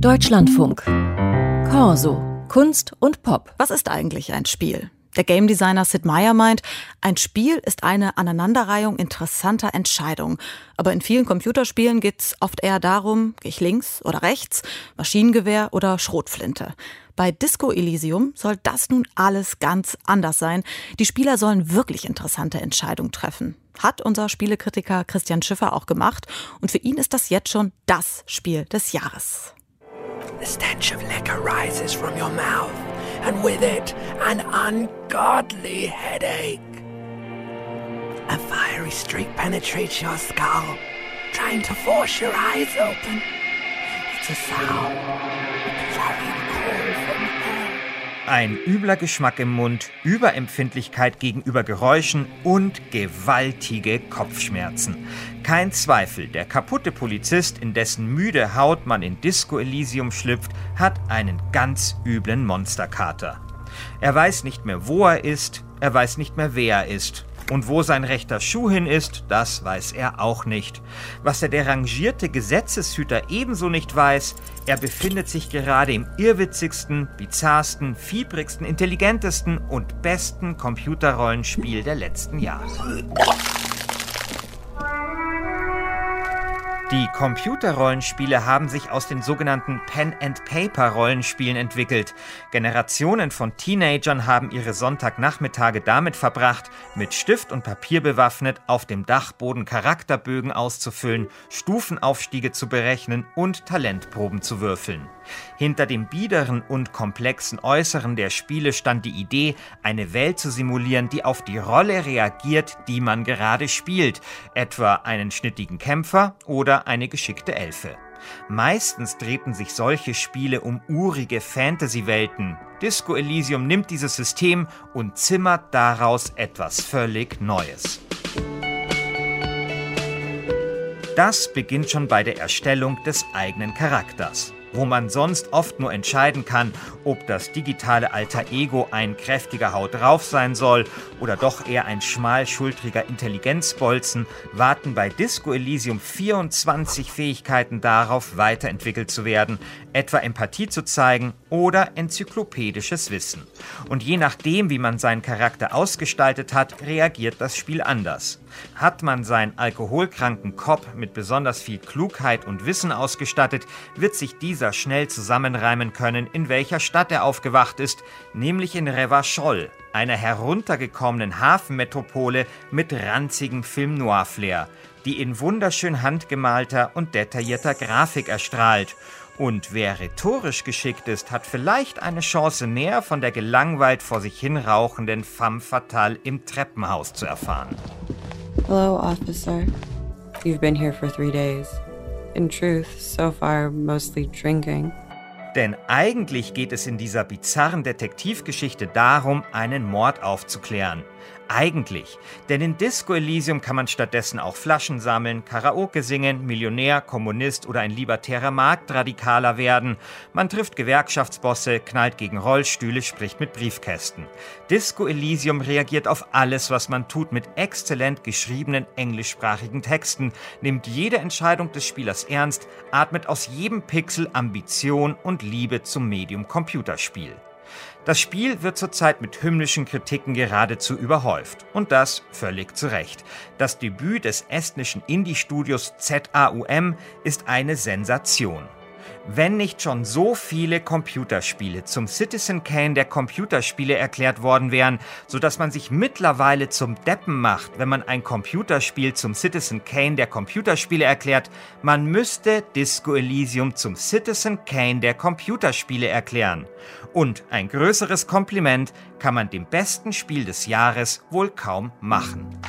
Deutschlandfunk. Corso. Kunst und Pop. Was ist eigentlich ein Spiel? Der Game Designer Sid Meier meint, ein Spiel ist eine Aneinanderreihung interessanter Entscheidungen. Aber in vielen Computerspielen geht es oft eher darum, gehe ich links oder rechts, Maschinengewehr oder Schrotflinte. Bei Disco Elysium soll das nun alles ganz anders sein. Die Spieler sollen wirklich interessante Entscheidungen treffen. Hat unser Spielekritiker Christian Schiffer auch gemacht. Und für ihn ist das jetzt schon das Spiel des Jahres. The stench of liquor rises from your mouth, and with it, an ungodly headache. A fiery streak penetrates your skull, trying to force your eyes open. It's a sound carrying coal from hell. Ein übler Geschmack im Mund, Überempfindlichkeit gegenüber Geräuschen und gewaltige Kopfschmerzen. Kein Zweifel, der kaputte Polizist, in dessen müde Haut man in Disco Elysium schlüpft, hat einen ganz üblen Monsterkater. Er weiß nicht mehr, wo er ist, er weiß nicht mehr, wer er ist. Und wo sein rechter Schuh hin ist, das weiß er auch nicht. Was der derangierte Gesetzeshüter ebenso nicht weiß, er befindet sich gerade im irrwitzigsten, bizarrsten, fiebrigsten, intelligentesten und besten Computerrollenspiel der letzten Jahre. Die Computerrollenspiele haben sich aus den sogenannten Pen-and-Paper-Rollenspielen entwickelt. Generationen von Teenagern haben ihre Sonntagnachmittage damit verbracht, mit Stift und Papier bewaffnet auf dem Dachboden Charakterbögen auszufüllen, Stufenaufstiege zu berechnen und Talentproben zu würfeln. Hinter dem biederen und komplexen Äußeren der Spiele stand die Idee, eine Welt zu simulieren, die auf die Rolle reagiert, die man gerade spielt, etwa einen schnittigen Kämpfer oder eine geschickte Elfe. Meistens drehten sich solche Spiele um urige Fantasy-Welten. Disco Elysium nimmt dieses System und zimmert daraus etwas völlig Neues. Das beginnt schon bei der Erstellung des eigenen Charakters. Wo man sonst oft nur entscheiden kann, ob das digitale Alter Ego ein kräftiger Haut drauf sein soll oder doch eher ein schmalschultriger Intelligenzbolzen, warten bei Disco Elysium 24 Fähigkeiten darauf, weiterentwickelt zu werden, etwa Empathie zu zeigen oder enzyklopädisches Wissen. Und je nachdem, wie man seinen Charakter ausgestaltet hat, reagiert das Spiel anders. Hat man seinen alkoholkranken Kopf mit besonders viel Klugheit und Wissen ausgestattet, wird sich dieser schnell zusammenreimen können, in welcher Stadt er aufgewacht ist, nämlich in Revachol, einer heruntergekommenen Hafenmetropole mit ranzigem Film-Noir-Flair, die in wunderschön handgemalter und detaillierter Grafik erstrahlt. Und wer rhetorisch geschickt ist, hat vielleicht eine Chance mehr von der gelangweilt vor sich hin rauchenden femme fatale im Treppenhaus zu erfahren. Hello, officer. You've been here for 3 days. In truth, so far mostly drinking. Denn eigentlich geht es in dieser bizarren Detektivgeschichte darum, einen Mord aufzuklären. Eigentlich. Denn in Disco Elysium kann man stattdessen auch Flaschen sammeln, Karaoke singen, Millionär, Kommunist oder ein libertärer Marktradikaler werden. Man trifft Gewerkschaftsbosse, knallt gegen Rollstühle, spricht mit Briefkästen. Disco Elysium reagiert auf alles, was man tut, mit exzellent geschriebenen englischsprachigen Texten, nimmt jede Entscheidung des Spielers ernst, atmet aus jedem Pixel Ambition und Liebe zum Medium Computerspiel. Das Spiel wird zurzeit mit hymnischen Kritiken geradezu überhäuft. Und das völlig zu Recht. Das Debüt des estnischen Indie-Studios ZAUM ist eine Sensation. Wenn nicht schon so viele Computerspiele zum Citizen Kane der Computerspiele erklärt worden wären, sodass man sich mittlerweile zum Deppen macht, wenn man ein Computerspiel zum Citizen Kane der Computerspiele erklärt, man müsste Disco Elysium zum Citizen Kane der Computerspiele erklären. Und ein größeres Kompliment kann man dem besten Spiel des Jahres wohl kaum machen.